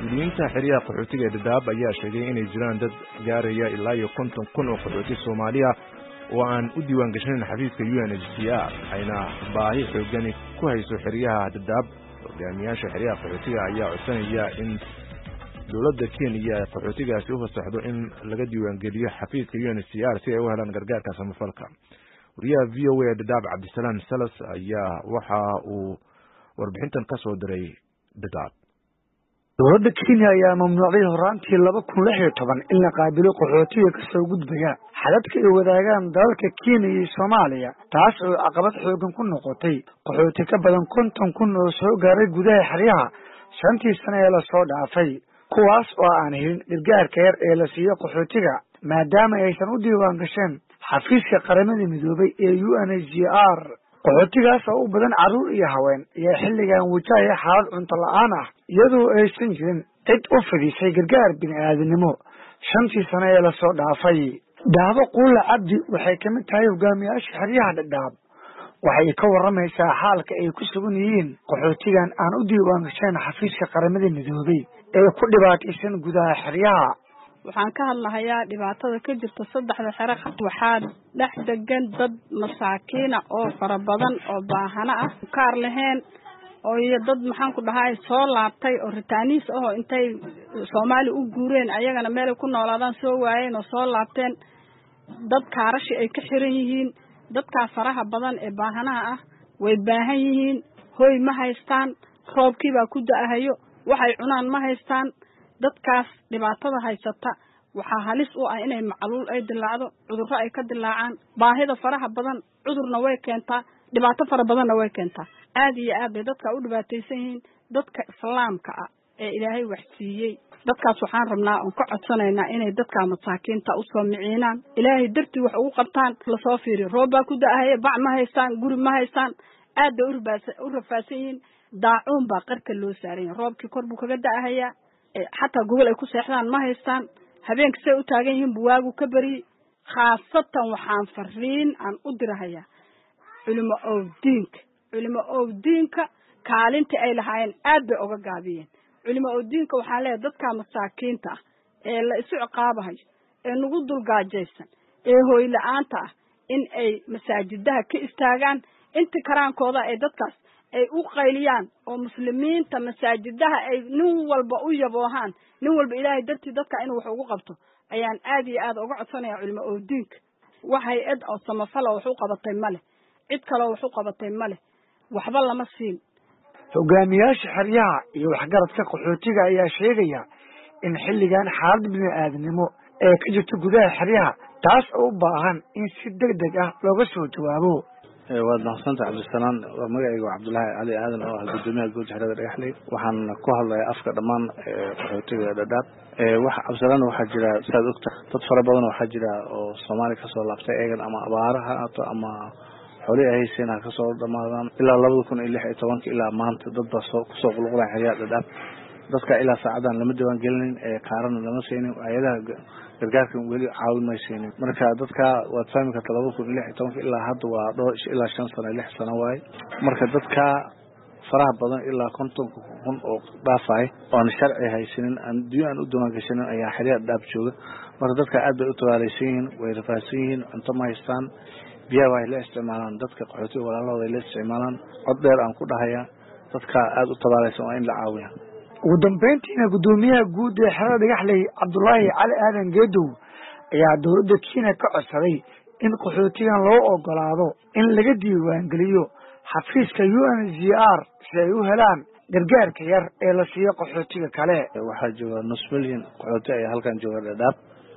mas-uuliyiinta xeryaha qaxootiga ee dhadhaab ayaa sheegay inay jiraan dad gaaraya ilaa iyo 50,000 oo qaxooti Soomaaliya oo aan u diiwaan gashanin xafiiska UNHCR ayna baahi xooggan ku hayso xeryaha dhadhaab. hogaamiyaasha xeryaha qaxootiga ayaa codsanaya in dowladda Kenya qaxootigaasi u fasaxdo in laga diiwaan geliyo xafiiska UNHCR si ay u helaan gargaarka samafalka. wariyaha VOA dhadhaab Cabdisalaam Salas ayaa waxa uu warbixintan ka soo diray dhadhaab. dowladda Kenya ayaa mamnuucday horaantii 2016 in la qaabilo qaxootiga ka soo gudbaya xadadka ay wadaagaan dalalka Kenya iyo Soomaaliya, taas oo caqabad xooggan ku noqotay qaxooti ka badan 50,000 oo soo gaaray gudaha xeryaha shantii sano ee la soo dhaafay, kuwaas oo aan helin gargaarka yar ee la siiyo qaxootiga maadaama aysan u diiwaan gasheen xafiiska qaramada midoobay ee UNHCR. qaxootigaas oo u badan carruur iyo haween ayaa xilligan wajahaya xaalad cunto la'aan ah iyadoo aysan jirin cid u fidisay gargaar bini'aadanimo shantii sano ee la soo dhaafay. Daabo Quula Cabdi waxay ka mid tahay hogaamiyaasha xeryaha dhadhaab. waxay ka waramaysaa xaalka ay ku sugan yihiin qaxootigan aan u diiwaan gashayn xafiiska qaramada midoobay ee ku dhibaataysan gudaha xeryaha. waxaan ka hadlahayaa dhibaatada ka jirta saddexda xero. waxaa dhex degan dad masaakiina oo fara badan oo baahana ah, kaar lahayn, oo iyo dad maxaan ku dhahay soo laabtay oo ritaaniis ah oo intay Soomaali u guureen ayagana meel ku noolaadaan soo waayeen oo soo laabteen. dad kaarashi ay ka xiran yihiin. dadka faraha badan ee baahanaha ah way baahan yihiin, hooy ma haystaan, roobkii baa ku da'ahayo, waxay cunaan ma haystaan. dadkaas dhibaatada haysata waxaa halis u ah inay macluul ay dilaacdo, cudurro ay ka dilaacaan. baahida faraha badan cudurna way keentaa, dhibaato fara badanna way keentaa. aad iyo aad bay dadka u dhibaataysan yihiin. dadka islaamka ah ee Ilaahay wax siiyey, dadkaas waxaan rabnaa oo ka codsanaynaa inay dadka masaakiinta u soo miciinaan, Ilaahay dartii wax ugu qabtaan. la soo fiiriyo roob baa ku da'ahay, bac ma haystaan, guri ma haystaan, aad bay u rafaasan yihiin. daacuun baa qarka loo saaran, roobkii kor buu kaga da'ahayaa, xataa gobol ay ku seexdaan ma haystaan. habeenkii say u taagan yihiin buwaagu ka bari. khaasatan waxaan fariin aan u dirahayaa culimo oo diinka kaalinta ay lahaayeen aad bay uga gaabiyeen. culimo oo diinka waxaa leeyahay dadka masaakiinta ah ee la isu ciqaabahayo, ee nagu dulgaajaysan, ee hooy la'aanta ah, in ay masaajidaha ka istaagaan inta karaankooda ay dadkaas ay u qayliyaan oo muslimiinta masaajidaha ay nin walba u yaboohaan, nin walba Ilaahay dartii dadka inuu wax ugu qabto ayaan aad iyo aad uga codsanayaa culimo oo diinka. waxay cid oo samafala wax u qabatay male, cid kale wax u qabatay male, waxba lama siin. hogaamiyaasha xeryaha iyo waxgaradka qaxootiga ayaa sheegaya in xilligan xaalad bini'aadanimo ee ka jirto gudaha xeryaha, taas oo u baahan in si degdeg ah looga soo jawaabo. waad mahadsantahay Cabdisalaam. waa magacayga Cabdullaahi Cali Aadan oo ah gudoomiyaha guud xerada Dhagaxley. waxaan ku hadlayaa afka dhammaan qaxootiga dhadhaab. Cabdisalaam waxaa jira saad ogta dad fara badan waxaa jira oo Soomaali ka soo laabtay eegan ama abaaraha ama xoolihii ay haysteen ka soo dhamaadaan ilaa 2016 ilaa maanta dad baa ku soo qulqulay xeryaha dhadhaab. dadka ilaa saacadan lama diiwaan gelin, qaarana lama siinin, ayadaha gargaarka weli caawimaysiinin. marka dadka waad fahmi kartaa 2016 ilaa hadda waa ilaa 5 sano 6 sano waay. marka dadka faraha badan ilaa 50,000 oo dhaafay oo aan sharci haysanin, aan diiwaan u diiwaan gashanin ayaa xeryaha dhadhaab jooga. marka dadka aad bay u tabaalaysan yihiin, way rafaasan yihiin, cunto ma haystaan, biyaha way la isticmaalaan. dadka qaxootiga walaalahooda ay la isticmaalaan. cod dheer aan ku dhahayaa dadka aad u tabaalaysan waa in la caawiyaa. ugu dambeyntiina gudoomiyaha guud ee xerada Dhagaxley Cabdullaahi Cali Aadan Geedow ayaa dowladda Kenya ka codsaday in qaxootigan loo ogolaado in laga diiwaan geliyo xafiiska UNHCR si ay u helaan gargaarka yar ee la siiyo qaxootiga kale. waxaa jooga nus milyan qaxooti ayaa halkan jooga dhadhaab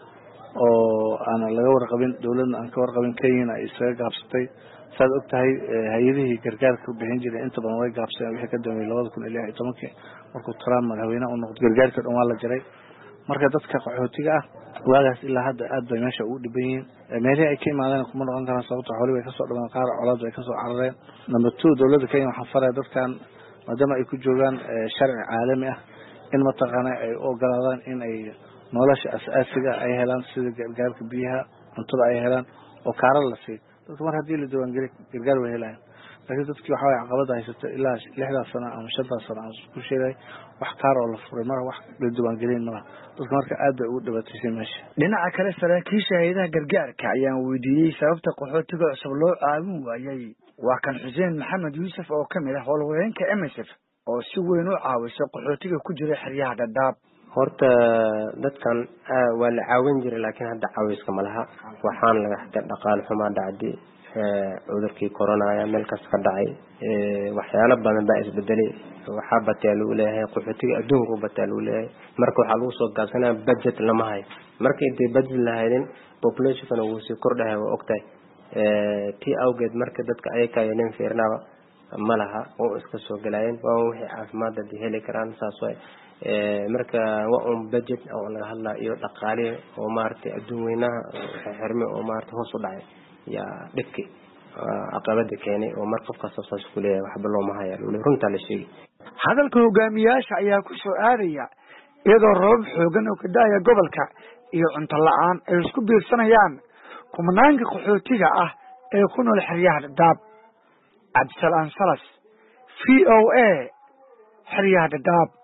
oo aan laga warqabin, dowladna aan ka warqabin. Kenya ay isaga gaabsatay. saad ogtahay hay'adihii gargaarka bixin jiray inta badan way gaabsadeen wixii ka dambeeyay 2016 markuu Trump madaxweynaha u noqday. gargaarka dhan waa la jaray. marka dadka qaxootiga ah waagaas ilaa hadda aad bay meesha ugu dhiban yihiin. meelihii ay ka imaadeen kuma noqon karaan sababtoo xoolo way ka soo dhamaan, qaar colaad way ka soo carareen. number 2 dowladda Kenya waxaa faray dadkan maadaama ay ku joogaan sharci caalami ah in mataqaana ay ogolaadaan in ay nolosha asaasiga ay helaan sida gargaarka biyaha, cuntada ay helaan oo kaarar la siiyo. dadka mar haddii la diiwaan geliyo gargaar way helayaan. laakiin dadkii waxa waye caqabada haysata ilaa 6 sano ama 5 sano aan ku sheegay wax kaar oo la furay mar wax la diiwaangelin ma dadka marka aad bay ugu dhawaatay meesha. dhinaca kale saraakiisha hay'adaha gargaarka ayaan weydiiyey sababta qaxootiga cusub loo caawin waayay. waa kan Xuseen Maxamed Yuusuf oo kamid ah howlwadeenka MSF oo si weyn u caawisay qaxootiga ku jira xeryaha Dadaab. horta dadkan waa la caawin jiray laakiin hadda caawiska ma laha waxaan laga xigay dhaqaale xumo dhacday cudurkii corona ayaa meel kasta ka dhacay waxyaalo badan baa isbedelay waxa batay loo leeyahay qaxootiga adduunka batay loo leeyahay marka waxa lagu soo gaabsanaa budget lama hayo marka intay budget lahaydeen population uu sii kordhay waa ogtay tii awgeed marka dadka ay ka yeeleen fiirnaba ma laha oo iska soo galayeen waa wixii caafimaad heli karaan saas way marka waa budget oo laga hadlaa iyo dhaqaale oo maartay adduun weynaha xirme oo maartay hoos u dhacay ya dhibki aqabada keenay oo mar qofka soo ku leeyahay waxba loo ma hayo runta la sheegay. hadalka hogaamiyaasha ayaa ku soo aadaya iyadoo roob xoogan oo ka daaya gobolka iyo cunto la'aan ay isku biirsanayaan kumanaanka qaxootiga ah ee ku nool xeryaha Dadaab. Cabdisalaan Salas VOA xeryaha Dadaab.